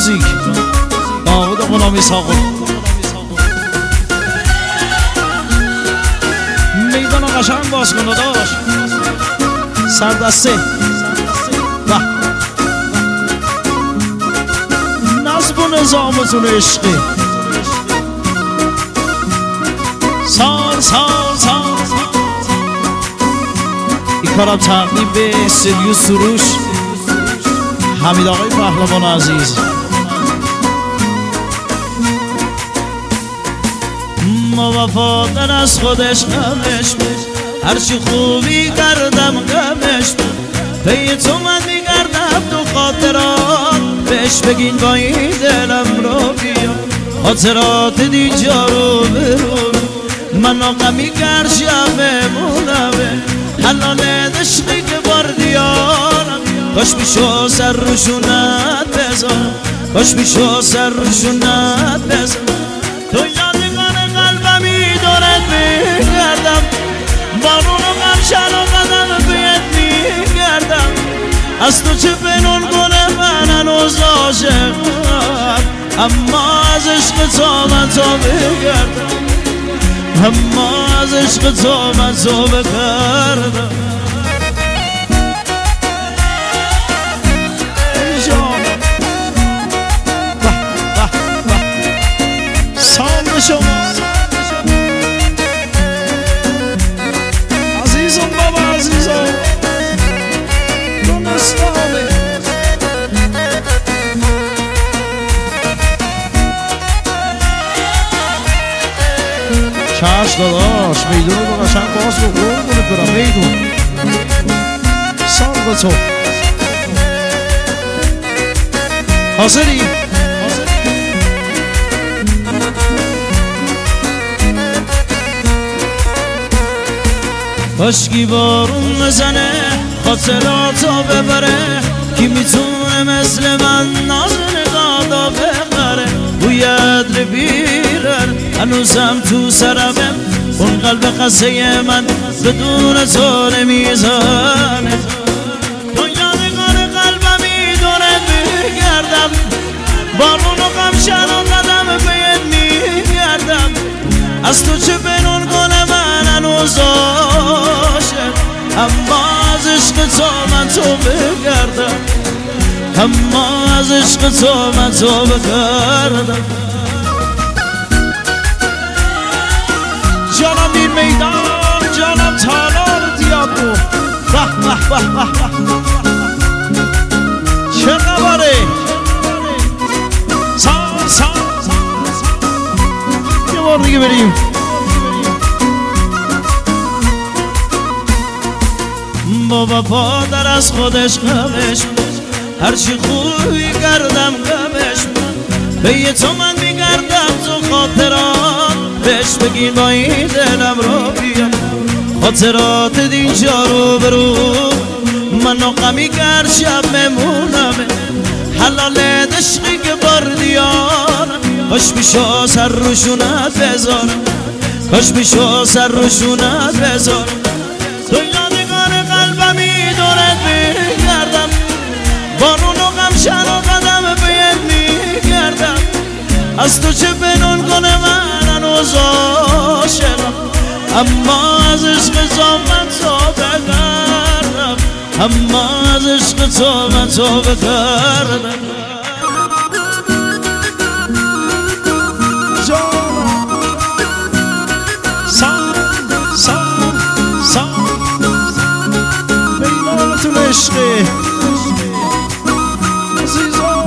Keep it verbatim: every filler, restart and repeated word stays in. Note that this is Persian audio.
موزیک داود غلامی ساقل میدان قشنگ باز کن داداش سردسته به نظم و نظامتون عشقی سال سال سال این کارم تقدیم به سریو سروش حمید آقای پهلوان عزیز ما وفادار از خودش غمش بود هرچی خوبی کردم غمش بود پی تو من میگردم تو خاطرات بهش بگین با این دلم رو بیا خاطرات دیجا رو برو من غمی گرشم بمونمه حلال دشقی که باردیانم کاش میشو سر روشونت بزنم کاش میشو سر روشونت بزنم تو یادگار قلبمی دارد میگردم بارون و غمشن و قدم بید میگردم از تو چه پنون کنه من هنوز عاشقم اما از عشق تو من تو بگردم اما از عشق تو من تو بگردم سال شما عزیزم بابا عزیزم دونستانه چشم داداش میدون رو قشنگ باز رو قربونه برم میدون سال به تو حاضری کاشکی بارون بزنه خاطراتو ببره کی میتونه مثل من ناز نگادا بخره باید بیرن هنوزم تو سرمه اون قلب قصه من بدون تو نمیزنه تو یادگار قلبمی داره میگردم بارون و غمشن و قدم بید میگردم از تو چه بنون کنه من هنوز عاشق اما از عشق تو من تو بگردم اما از عشق تو من تو بگردم جانم دیر میدان جانم تالار دیابو به به به به چه خبره سال سال یه بار دیگه بریم با وفادار از خودش غمش هرچی خوبی کردم غمش به تو من میگردم تو خاطرات بهش بگین با این دلم رو بیا خاطرات دینجا رو برو من غمی گر شب بمونم حلال دشقی که باردیانم کاش میشو سر روشونت بذارم کاش میشو سر روشونت بذارم تو یادگار قلبمی دورت میگردم بارون و غمشن و قدم بید میگردم از تو چه پنون کنه من هنوز عاشقم اما از عشق تو من تو بگردم اما از عشق تو من تو بگردم عشقی عزیزان